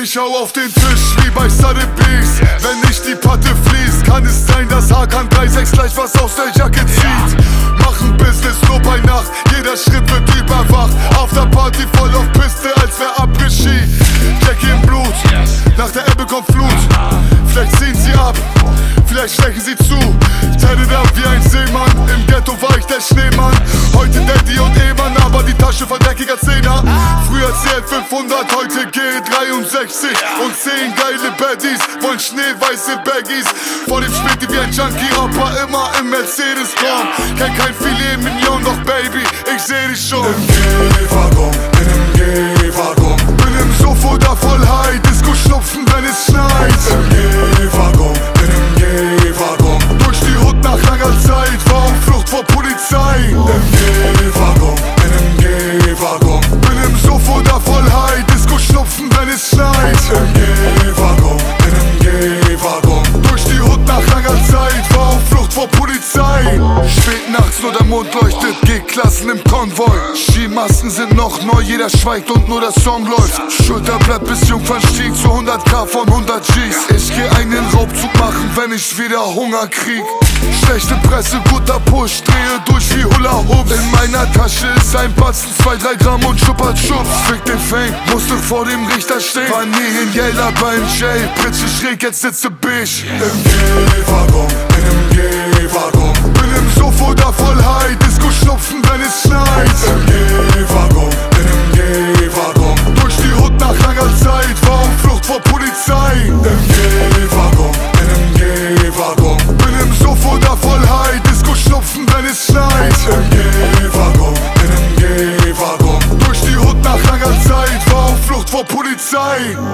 Ich hau auf den Tisch wie bei Sotheby's. Wenn nicht die Patte fließt, kann es sein, dass Hakan 3-6 gleich was aus der Jacke zieht. Machen Business nur bei Nacht, jeder Schritt wird überwacht. Afterparty voll auf Piste, als wär Après-Ski. Jackie im Blut, nach der Ebbe kommt Flut. Vielleicht ziehen sie ab, vielleicht stechen sie zu. Tatted ab wie ein Seemann, im Ghetto war ich der Schneemann. Heute Daddy und Ehemann, aber die Tasche voll dreckiger Zehner. Früher zählt 500, heute G63. Und 10 geile Baddies wollen schneeweiße Baggies. Vor dem Späti wie ein Junkie-Rapper, immer im Mercedes-Korn. Kenn kein Filet Mignon, doch Baby, ich seh dich schon. Im G-Waggon, im G-Waggon. Bin im Sofo da voll high, Disco schnupfen, wenn es schneit. Im G-Waggon, im G-Waggon. Durch die Hut nach langer Zeit, war auf Flucht vor Polizei. Im G-Waggon, im G-Waggon. Bin im Sofo da voll high, Disco schnupfen, wenn es schneit. Im G-Waggon, im G-Waggon. Durch die Hut nach langer Zeit, war auf Flucht vor Polizei. Spät nachts nur der Mond leuchtet, G-Klassen im Konvoi. Skimasken sind noch neu, jeder schweigt und nur der Song läuft. Schulterblatt bis Jungfernstieg zu 100k von 100 Gs. Ich geh einen Raubzug machen, wenn ich wieder Hunger krieg. Schlechte Presse, guter Push, drehe durch wie Hula Hoops. In meiner Tasche ist ein Batzen, 2-3 Gramm und schuppert Schubs. Fick den Fame, musste vor dem Richter stehen. War nie in Yale, beim Jail, Pritsche schräg, jetzt sitze Bisch. Im G-Waggon, im G-Waggon. Bin im Sofo da voll high, Disco schnupfen, wenn es schneit. Im G-Waggon, im G-Waggon. Durch die Hut nach langer Zeit, war auf Flucht vor Polizei. Im G-Waggon, im G-Waggon. Bin im Sofo da voll high, Disco schnupfen, wenn es schneit. Im G-Waggon, im G-Waggon. Durch die Hut nach langer Zeit, war auf Flucht vor Polizei.